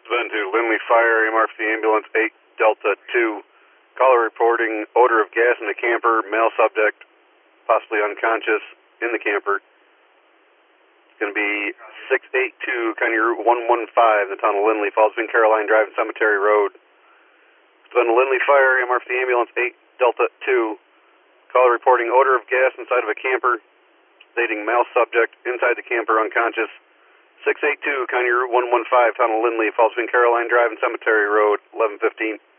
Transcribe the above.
Then to Lindley Fire, MRC Ambulance 8 Delta 2. Caller reporting odor of gas in the camper, male subject, possibly unconscious, in the camper. It's going to be 682 County Route 115, the town of Lindley, Falls Bend, Caroline Drive and Cemetery Road. Then Lindley Fire, MRC Ambulance 8 Delta 2. Caller reporting odor of gas inside of a camper, stating male subject inside the camper, unconscious. 682 County Route 115, town of Lindley, Falls Bend, Caroline Drive and Cemetery Road, 1115.